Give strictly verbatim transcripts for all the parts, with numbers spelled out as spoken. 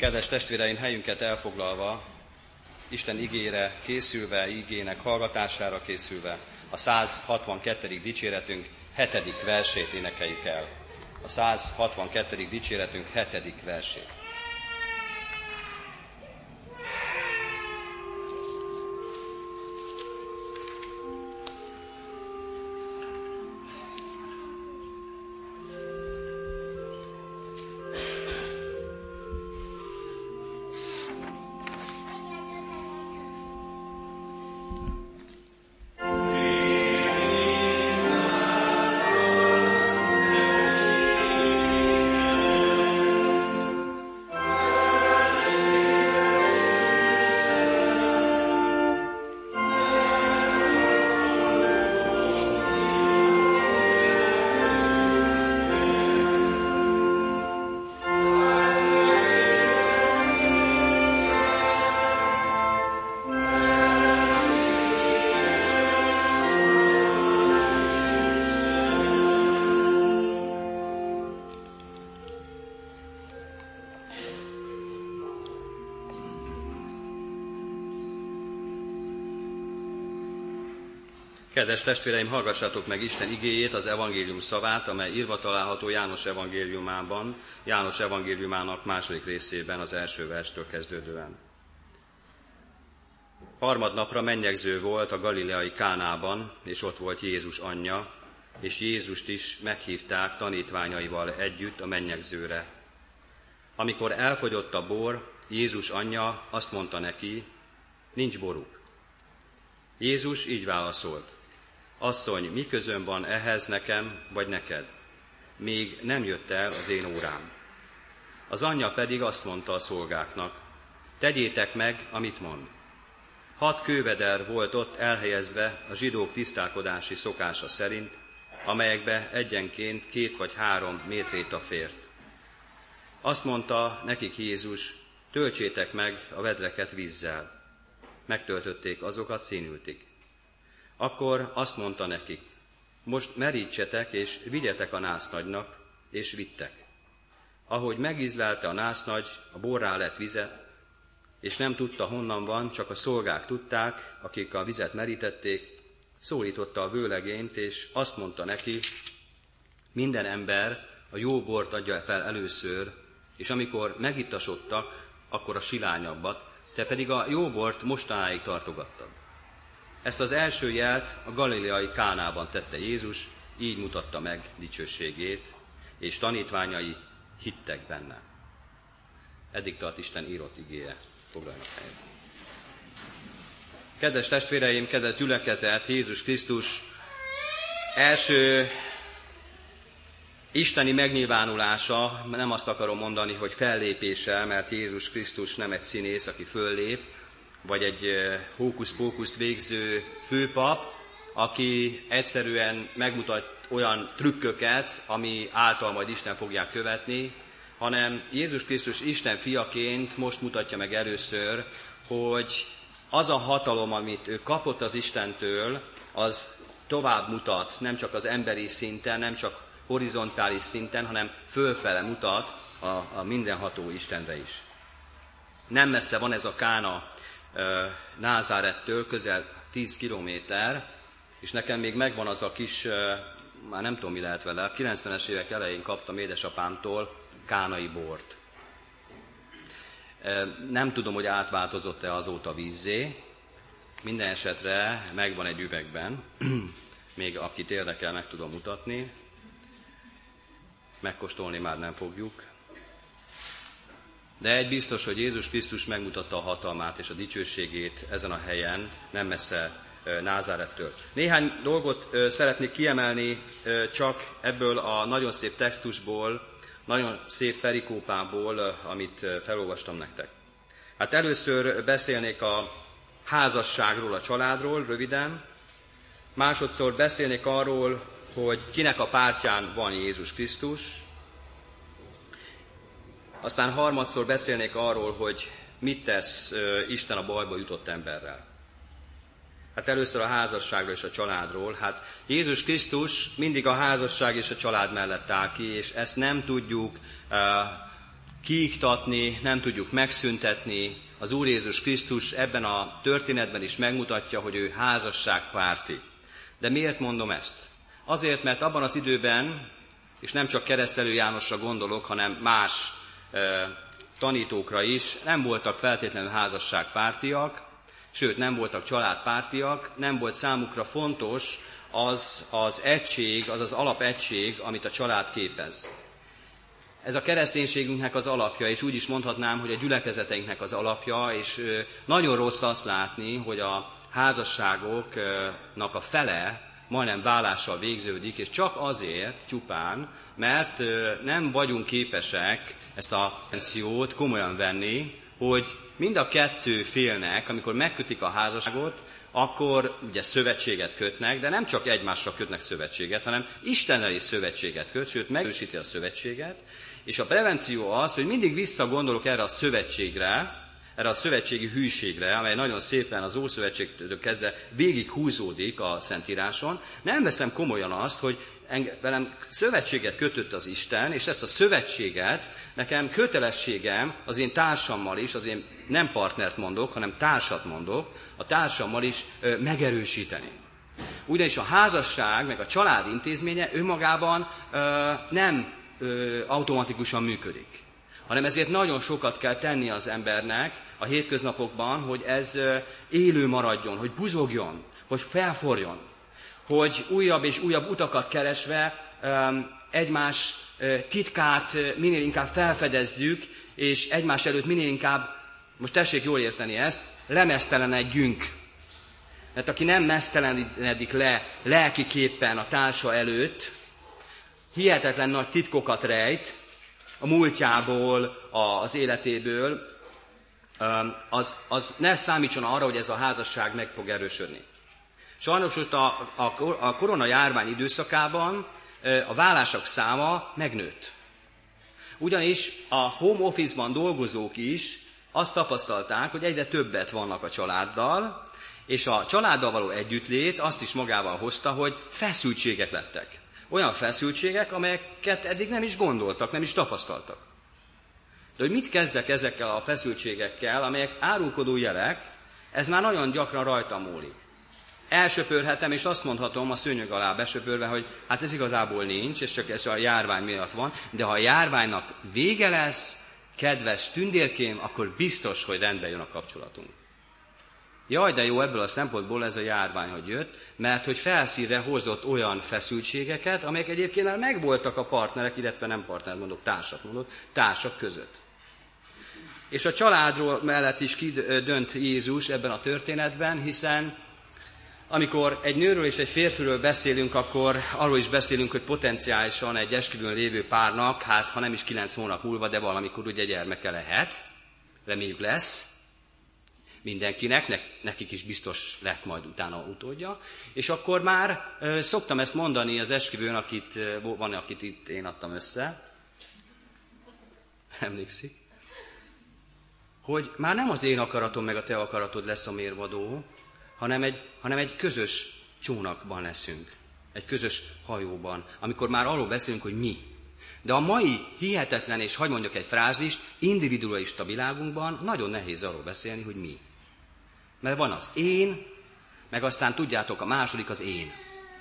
Kedves testvéreim, helyünket elfoglalva, Isten igére készülve, igének hallgatására készülve, a száz hatvankettedik dicséretünk hetedik versét énekeljük el. A száz hatvankettedik dicséretünk hetedik versét. Kedves testvéreim, hallgassátok meg Isten igéjét, az evangélium szavát, amely írva található János evangéliumában, János evangéliumának második részében, az első verstől kezdődően. Harmadnapra mennyegző volt a galileai Kánában, és ott volt Jézus anyja, és Jézust is meghívták tanítványaival együtt a mennyegzőre. Amikor elfogyott a bor, Jézus anyja azt mondta neki, nincs boruk. Jézus így válaszolt, asszony, mi közöm van ehhez nekem, vagy neked? Még nem jött el az én órám. Az anyja pedig azt mondta a szolgáknak, tegyétek meg, amit mond. Hat kőveder volt ott elhelyezve a zsidók tisztálkodási szokása szerint, amelyekbe egyenként két vagy három métréta fért. Azt mondta nekik Jézus, töltsétek meg a vedreket vízzel. Megtöltötték azokat, színültik. Akkor azt mondta nekik, most merítsetek és vigyetek a násznagynak, és vittek. Ahogy megízlelte a násznagy, a borrá lett vizet, és nem tudta honnan van, csak a szolgák tudták, akik a vizet merítették, szólította a vőlegényt, és azt mondta neki, minden ember a jó bort adja fel először, és amikor megittasodtak, akkor a silányabbat, te pedig a jó bort mostanáig tartogattad. Ezt az első jelt a galileai Kánában tette Jézus, így mutatta meg dicsőségét, és tanítványai hittek benne. Eddig tart Isten írott igéje. Foglaljanak helyet. Kedves testvéreim, kedves gyülekezet, Jézus Krisztus első isteni megnyilvánulása, nem azt akarom mondani, hogy fellépése, mert Jézus Krisztus nem egy színész, aki föllép, vagy egy hókusz-pókuszt végző főpap, aki egyszerűen megmutat olyan trükköket, ami által majd Isten fogják követni, hanem Jézus Krisztus Isten fiaként most mutatja meg először, hogy az a hatalom, amit ő kapott az Istentől, az tovább mutat, nem csak az emberi szinten, nem csak horizontális szinten, hanem fölfele mutat a, a mindenható Istenre is. Nem messze van ez a Kána e, Názárettől, közel tíz kilométer, és nekem még megvan az a kis, e, már nem tudom mi lehet vele, a kilencvenes évek elején kaptam édesapámtól kánai bort. E, nem tudom, hogy átváltozott-e azóta vízzé, minden esetre megvan egy üvegben, még akit érdekel, meg tudom mutatni. Megkóstolni már nem fogjuk. De egy biztos, hogy Jézus Krisztus megmutatta a hatalmát és a dicsőségét ezen a helyen, nem messze Názárettől. Néhány dolgot szeretnék kiemelni csak ebből a nagyon szép textusból, nagyon szép perikópából, amit felolvastam nektek. Hát először beszélnék a házasságról, a családról röviden, másodszor beszélnék arról, hogy kinek a pártján van Jézus Krisztus. Aztán harmadszor beszélnék arról, hogy mit tesz Isten a bajba jutott emberrel. Hát először a házasságról és a családról. Hát Jézus Krisztus mindig a házasság és a család mellett áll ki, és ezt nem tudjuk uh, kiiktatni, nem tudjuk megszüntetni. Az Úr Jézus Krisztus ebben a történetben is megmutatja, hogy ő házasságpárti. De miért mondom ezt? Azért, mert abban az időben, és nem csak Keresztelő Jánosra gondolok, hanem más e, tanítókra is, nem voltak feltétlenül házasságpártiak, sőt nem voltak családpártiak, nem volt számukra fontos az az egység, az az alapegység, amit a család képez. Ez a kereszténységünknek az alapja, és úgy is mondhatnám, hogy a gyülekezeteinknek az alapja, és nagyon rossz azt látni, hogy a házasságoknak a fele majdnem válással végződik, és csak azért csupán, mert nem vagyunk képesek ezt a konvenciót komolyan venni, hogy mind a kettő félnek, amikor megkötik a házasságot, akkor ugye szövetséget kötnek, de nem csak egymásra kötnek szövetséget, hanem Istennel is szövetséget köt, sőt megerősíti a szövetséget, és a prevenció az, hogy mindig visszagondolok erre a szövetségre, erre a szövetségi hűségre, amely nagyon szépen az Ószövetségtől kezdve végig húzódik a Szentíráson. Nem veszem komolyan azt, hogy velem szövetséget kötött az Isten, és ezt a szövetséget nekem kötelességem az én társammal is, az én nem partnert mondok, hanem társat mondok, a társammal is ö, megerősíteni. Ugyanis a házasság, meg a család intézménye önmagában ö, nem ö, automatikusan működik, hanem ezért nagyon sokat kell tenni az embernek a hétköznapokban, hogy ez ö, élő maradjon, hogy buzogjon, hogy felforjon, hogy újabb és újabb utakat keresve egymás titkát minél inkább felfedezzük, és egymás előtt minél inkább, most tessék jól érteni ezt, lemeztelenedjünk. Mert aki nem meztelenedik le lelkiképpen a társa előtt, hihetetlen nagy titkokat rejt a múltjából, az életéből, az, az ne számítson arra, hogy ez a házasság meg fog erősödni. Sajnos most a, a, a korona járvány időszakában a vállások száma megnőtt. Ugyanis a home office-ban dolgozók is azt tapasztalták, hogy egyre többet vannak a családdal, és a családdal való együttlét azt is magával hozta, hogy feszültségek lettek. Olyan feszültségek, amelyeket eddig nem is gondoltak, nem is tapasztaltak. De hogy mit kezdek ezekkel a feszültségekkel, amelyek árulkodó jelek, ez már nagyon gyakran rajtam múlik. Elsöpörhetem, és azt mondhatom a szőnyeg alá besöpörve, hogy hát ez igazából nincs, és csak ez a járvány miatt van, de ha a járványnak vége lesz, kedves tündérkém, akkor biztos, hogy rendbe jön a kapcsolatunk. Jaj, de jó ebből a szempontból ez a járvány, hogy jött, mert hogy felszínre hozott olyan feszültségeket, amelyek egyébként már megvoltak a partnerek, illetve nem partner mondok, társat mondok, társak között. És a családról mellett is kidönt Jézus ebben a történetben, hiszen amikor egy nőről és egy férfiről beszélünk, akkor arról is beszélünk, hogy potenciálisan egy esküvőn lévő párnak, hát ha nem is kilenc hónap múlva, de valamikor ugye gyermeke lehet, reméljük lesz mindenkinek, ne, nekik is biztos lett majd utána utódja, és akkor már e, szoktam ezt mondani az esküvőn, akit, e, van, akit itt én adtam össze, emlékszik, hogy már nem az én akaratom meg a te akaratod lesz a mérvadó, hanem egy, hanem egy közös csónakban leszünk, egy közös hajóban, amikor már arról beszélünk, hogy mi. De a mai hihetetlen, és hadd mondjak egy frázist, individualista világunkban nagyon nehéz arról beszélni, hogy mi. Mert van az én, meg aztán tudjátok, a második az én.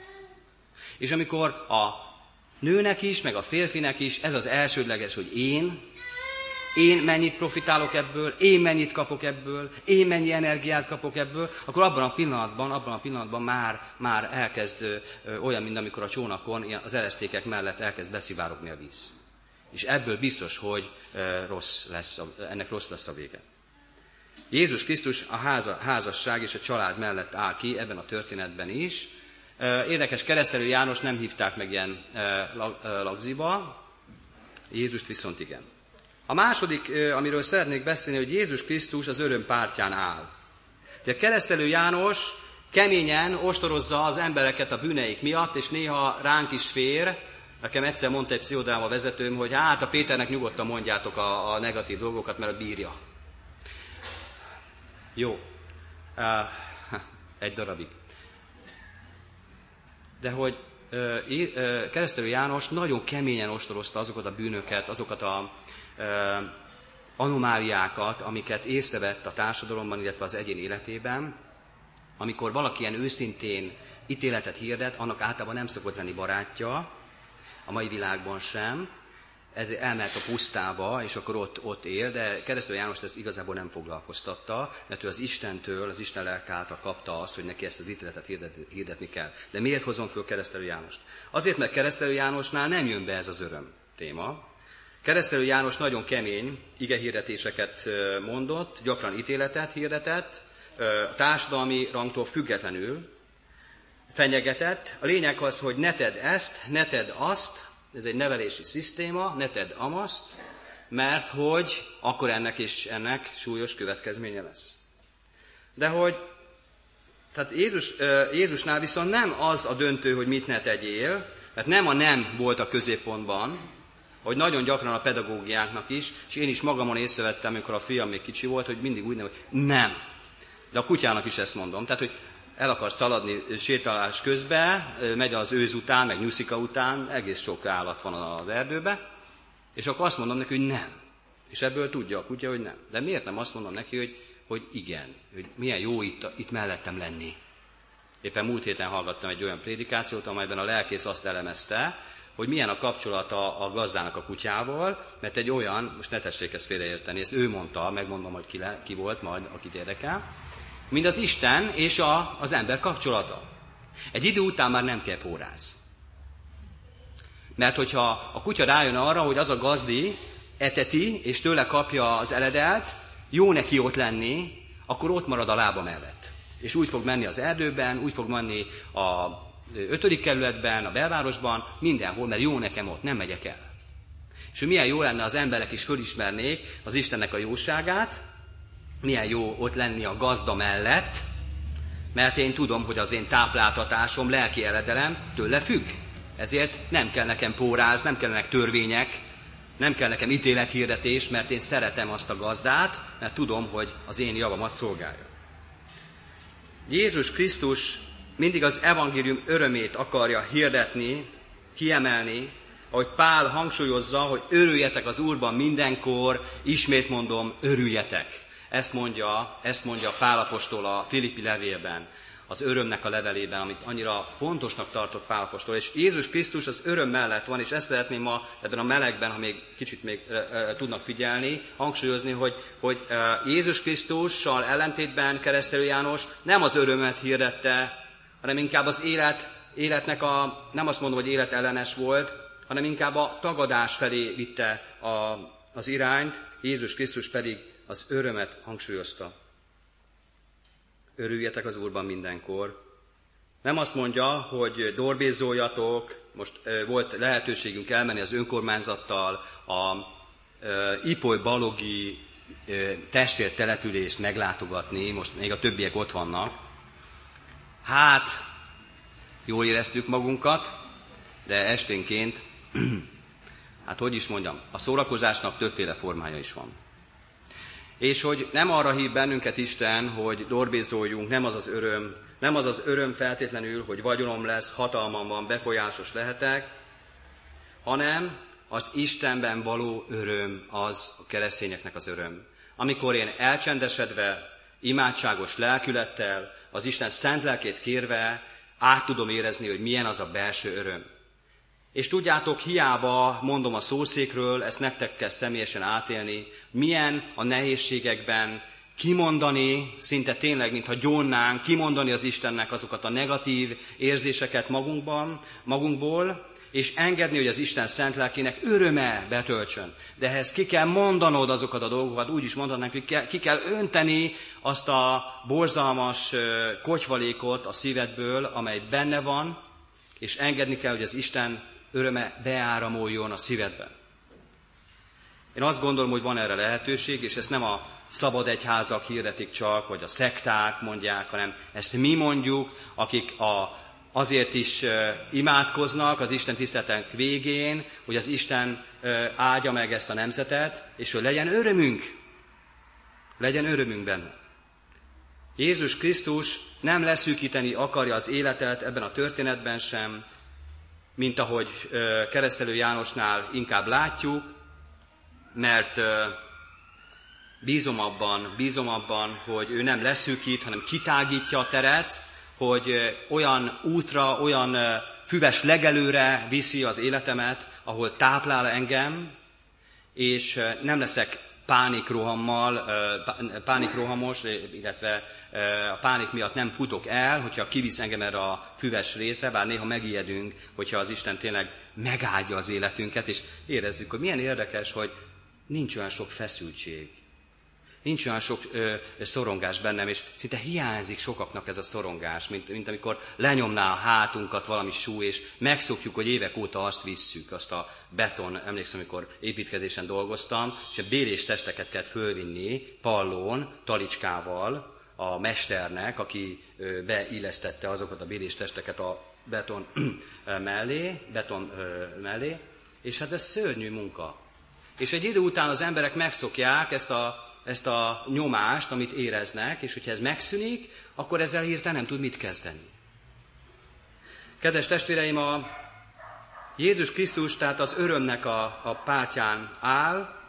És amikor a nőnek is, meg a férfinek is ez az elsődleges, hogy én, én mennyit profitálok ebből, én mennyit kapok ebből, én mennyi energiát kapok ebből, akkor abban a pillanatban, abban a pillanatban már, már elkezd ö, olyan, mint amikor a csónakon az eresztékek mellett elkezd beszivárogni a víz. És ebből biztos, hogy ö, rossz lesz, ennek rossz lesz a vége. Jézus Krisztus a háza, házasság és a család mellett áll ki ebben a történetben is. Érdekes, Keresztelő János nem hívták meg ilyen lagziba, Jézust viszont igen. A második, amiről szeretnék beszélni, hogy Jézus Krisztus az öröm pártján áll. Ugye Keresztelő János keményen ostorozza az embereket a bűneik miatt, és néha ránk is fér. Nekem egyszer mondta egy pszichodráma vezetőm, hogy hát a Péternek nyugodtan mondjátok a, a negatív dolgokat, mert a bírja. Jó, uh, egy darabig. De hogy uh, uh, Keresztelő János nagyon keményen ostorozta azokat a bűnöket, azokat a anomáliákat, amiket észrevett a társadalomban, illetve az egyén életében. Amikor valaki ilyen őszintén ítéletet hirdet, annak általában nem szokott lenni barátja, a mai világban sem. Ez elmehet a pusztába, és akkor ott, ott él, de Keresztelő Jánost ez igazából nem foglalkoztatta, mert ő az Istentől, az Isten lelke által kapta azt, hogy neki ezt az ítéletet hirdet, hirdetni kell. De miért hozom föl Keresztelő Jánost? Azért, mert Keresztelő Jánosnál nem jön be ez az öröm téma. Keresztelő János nagyon kemény igehirdetéseket mondott, gyakran ítéletet hirdetett, társadalmi rangtól függetlenül fenyegetett. A lényeg az, hogy ne tedd ezt, ne tedd azt, ez egy nevelési szisztéma, ne tedd amaszt, mert hogy akkor ennek is ennek súlyos következménye lesz. De hogy, tehát Jézus, Jézusnál viszont nem az a döntő, hogy mit ne tegyél, mert nem a nem volt a középpontban, hogy nagyon gyakran a pedagógiáknak is, és én is magamon észrevettem, amikor a fiam még kicsi volt, hogy mindig úgy nem, hogy nem. De a kutyának is ezt mondom. Tehát, hogy el akar szaladni sétálás közben, megy az őz után, meg nyuszika után, egész sok állat van az erdőben, és akkor azt mondom neki, hogy nem. És ebből tudja a kutya, hogy nem. De miért nem azt mondom neki, hogy, hogy igen, hogy milyen jó itt, itt mellettem lenni. Éppen múlt héten hallgattam egy olyan prédikációt, amelyben a lelkész azt elemezte, hogy milyen a kapcsolata a gazdának a kutyával, mert egy olyan, most ne tessék ezt félreérteni, ezt ő mondta, megmondom, hogy ki, le, ki volt majd, akit érdekel, mint az Isten és a, az ember kapcsolata. Egy idő után már nem kell póráz. Mert hogyha a kutya rájön arra, hogy az a gazdi eteti, és tőle kapja az eledelt, jó neki ott lenni, akkor ott marad a lába mellett. És úgy fog menni az erdőben, úgy fog menni a ötödik kerületben, a belvárosban, mindenhol, mert jó nekem ott, nem megyek el. És hogy milyen jó lenne, az emberek is fölismernék az Istennek a jóságát, milyen jó ott lenni a gazda mellett, mert én tudom, hogy az én tápláltatásom, lelki eledelem tőle függ. Ezért nem kell nekem póráz, nem kellene törvények, nem kell nekem ítélethirdetés, mert én szeretem azt a gazdát, mert tudom, hogy az én javamat szolgálja. Jézus Krisztus mindig az evangélium örömét akarja hirdetni, kiemelni, ahogy Pál hangsúlyozza, hogy örüljetek az Úrban mindenkor, ismét mondom, örüljetek. Ezt mondja, ezt mondja Pál apostol a Filippi levélben, az örömnek a levelében, amit annyira fontosnak tartott Pál apostol. És Jézus Krisztus az öröm mellett van, és ezt szeretném ma ebben a melegben, ha még kicsit még e, e, tudnak figyelni, hangsúlyozni, hogy, hogy e, Jézus Krisztussal ellentétben Keresztelő János nem az örömet hirdette, hanem inkább az élet, életnek a, nem azt mondom, hogy életellenes volt, hanem inkább a tagadás felé vitte a, az irányt, Jézus Krisztus pedig az örömet hangsúlyozta. Örüljetek az Úrban mindenkor. Nem azt mondja, hogy dorbézoljatok, most e, volt lehetőségünk elmenni az önkormányzattal a e, Ipoly-Balogi e, testvértelepülést meglátogatni, most még a többiek ott vannak. Hát, jól éreztük magunkat, de esténként, hát hogy is mondjam, a szórakozásnak többféle formája is van. És hogy nem arra hív bennünket Isten, hogy dorbézoljunk, nem az az öröm, nem az az öröm feltétlenül, hogy vagyonom lesz, hatalmam van, befolyásos lehetek, hanem az Istenben való öröm az a keresztényeknek az öröm. Amikor én elcsendesedve, imádságos lelkülettel, az Isten szent lelkét kérve át tudom érezni, hogy milyen az a belső öröm. És tudjátok, hiába mondom a szószékről, ezt nektek kell személyesen átélni, milyen a nehézségekben kimondani, szinte tényleg, mintha gyónnánk, kimondani az Istennek azokat a negatív érzéseket magunkban, magunkból, és engedni, hogy az Isten szent lelkének öröme betöltsön. De ehhez ki kell mondanod azokat a dolgokat, úgy is mondhatnánk, hogy ki kell önteni azt a borzalmas kotyvalékot a szívedből, amely benne van, és engedni kell, hogy az Isten öröme beáramoljon a szívedbe. Én azt gondolom, hogy van erre lehetőség, és ezt nem a szabad egyházak hirdetik csak, vagy a szekták mondják, hanem ezt mi mondjuk, akik a, azért is uh, imádkoznak az Isten tiszteletek végén, hogy az Isten uh, áldja meg ezt a nemzetet, és hogy legyen örömünk. Legyen örömünk benne. Jézus Krisztus nem leszűkíteni akarja az életet ebben a történetben sem, mint ahogy uh, Keresztelő Jánosnál inkább látjuk, mert bízom abban, bízom abban, hogy ő nem leszűkít, hanem kitágítja a teret, hogy olyan útra, olyan füves legelőre viszi az életemet, ahol táplál engem, és nem leszek pánikrohammal, pánikrohamos, illetve a pánik miatt nem futok el, hogyha kivisz engem erre a füves rétre, bár néha megijedünk, hogyha az Isten tényleg megáldja az életünket, és érezzük, hogy milyen érdekes, hogy nincs olyan sok feszültség. Nincs olyan sok ö, szorongás bennem, és szinte hiányzik sokaknak ez a szorongás, mint, mint amikor lenyomná a hátunkat valami súly, és megszokjuk, hogy évek óta azt visszük, azt a beton, emlékszem, amikor építkezésen dolgoztam, és a bélés testeket kellett fölvinni pallón, talicskával a mesternek, aki ö, beillesztette azokat a bélés testeket a beton mellé, beton ö, mellé, és hát ez szörnyű munka. És egy idő után az emberek megszokják ezt a ezt a nyomást, amit éreznek, és hogyha ez megszűnik, akkor ezzel hirtelen nem tud mit kezdeni. Kedves testvéreim, a Jézus Krisztus, tehát az örömnek a, a pártján áll.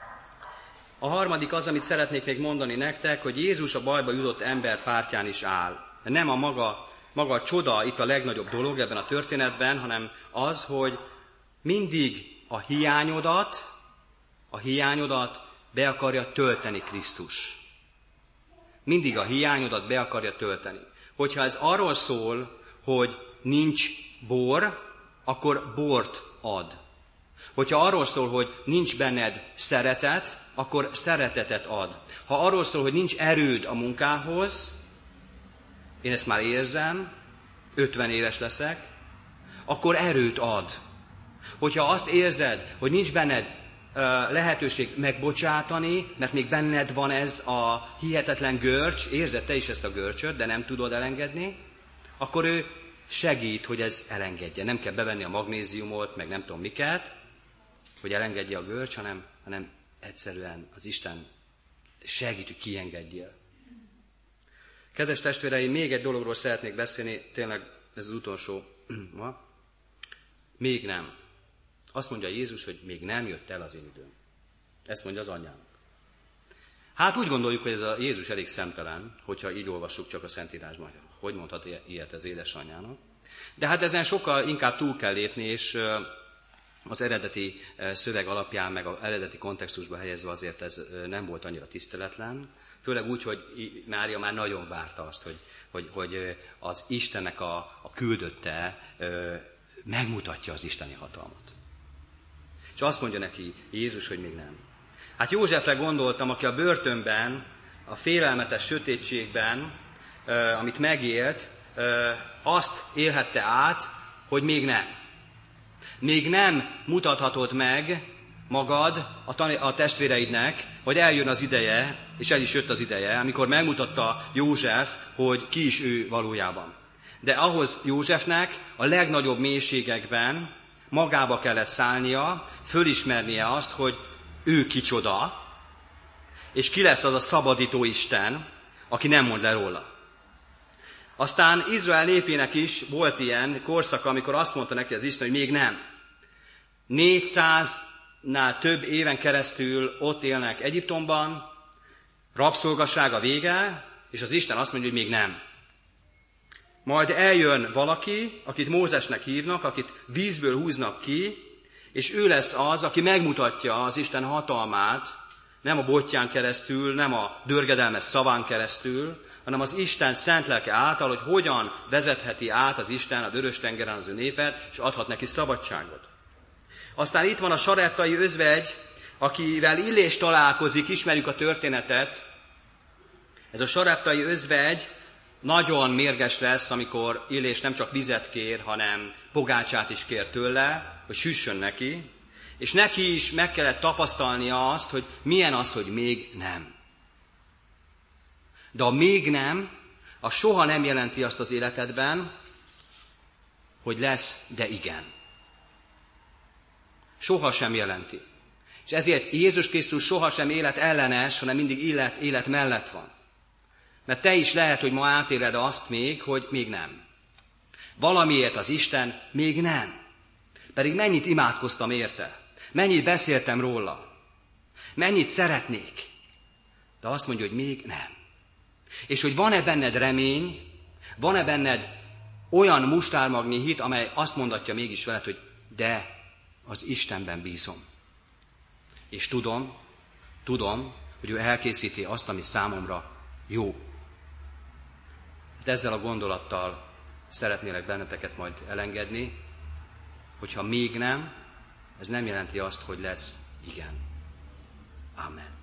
A harmadik az, amit szeretnék még mondani nektek, hogy Jézus a bajba jutott ember pártján is áll. Nem a maga, maga a csoda itt a legnagyobb dolog ebben a történetben, hanem az, hogy mindig a hiányodat, a hiányodat be akarja tölteni Krisztus. Mindig a hiányodat be akarja tölteni. Hogyha ez arról szól, hogy nincs bor, akkor bort ad. Hogyha arról szól, hogy nincs benned szeretet, akkor szeretetet ad. Ha arról szól, hogy nincs erőd a munkához, én ezt már érzem, ötven éves leszek, akkor erőt ad. Hogyha azt érzed, hogy nincs benned lehetőség megbocsátani, mert még benned van ez a hihetetlen görcs, érzed te is ezt a görcsöt, de nem tudod elengedni, akkor ő segít, hogy ez elengedje. Nem kell bevenni a magnéziumot, meg nem tudom miket, hogy elengedje a görcs, hanem, hanem egyszerűen az Isten segít, hogy kiengedjél. Kedves testvéreim, még egy dologról szeretnék beszélni, tényleg ez az utolsó ma. Még nem. Azt mondja Jézus, hogy még nem jött el az én időm. Ezt mondja az anyjának. Hát úgy gondoljuk, hogy ez a Jézus elég szemtelen, hogyha így olvassuk csak a Szentírásban, hogy mondhat ilyet az édesanyjának. De hát ezen sokkal inkább túl kell lépni, és az eredeti szöveg alapján, meg az eredeti kontextusba helyezve azért ez nem volt annyira tiszteletlen. Főleg úgy, hogy Mária már nagyon várta azt, hogy, hogy, hogy az Istennek a, a küldötte megmutatja az isteni hatalmat. És azt mondja neki Jézus, hogy még nem. Hát Józsefre gondoltam, aki a börtönben, a félelmetes sötétségben, amit megélt, azt élhette át, hogy még nem. Még nem mutathatod meg magad a, tan- a testvéreidnek, hogy eljön az ideje, és el is jött az ideje, amikor megmutatta József, hogy ki is ő valójában. De ahhoz Józsefnek a legnagyobb mélységekben magába kellett szállnia, fölismernie azt, hogy ő kicsoda, és ki lesz az a szabadító Isten, aki nem mond le róla. Aztán Izrael népének is volt ilyen korszaka, amikor azt mondta neki az Isten, hogy még nem. négyszáznál több éven keresztül ott élnek Egyiptomban, rabszolgaság a vége, és az Isten azt mondja, hogy még nem. Majd eljön valaki, akit Mózesnek hívnak, akit vízből húznak ki, és ő lesz az, aki megmutatja az Isten hatalmát, nem a bottyán keresztül, nem a dörgedelmes szaván keresztül, hanem az Isten szent lelke által, hogy hogyan vezetheti át az Isten a Vörös-tengeren az ő népet, és adhat neki szabadságot. Aztán itt van a sareptai özvegy, akivel Illés találkozik, ismerjük a történetet. Ez a sareptai özvegy nagyon mérges lesz, amikor Illés nem csak vizet kér, hanem pogácsát is kér tőle, hogy süssön neki, és neki is meg kellett tapasztalnia azt, hogy milyen az, hogy még nem. De a még nem, a soha nem jelenti azt az életedben, hogy lesz, de igen. Soha sem jelenti. És ezért Jézus Krisztus sohasem élet ellenes, hanem mindig élet, élet mellett van. Mert te is lehet, hogy ma átéled azt még, hogy még nem. Valamiért az Isten még nem. Pedig mennyit imádkoztam érte. Mennyit beszéltem róla. mennyit szeretnék. De azt mondja, hogy még nem. És hogy van-e benned remény, van-e benned olyan mustármagnyi hit, amely azt mondatja mégis veled, hogy de az Istenben bízom. És tudom, tudom, hogy ő elkészíti azt, ami számomra jó. Hát ezzel a gondolattal szeretnélek benneteket majd elengedni, hogyha még nem, ez nem jelenti azt, hogy lesz igen. Amen.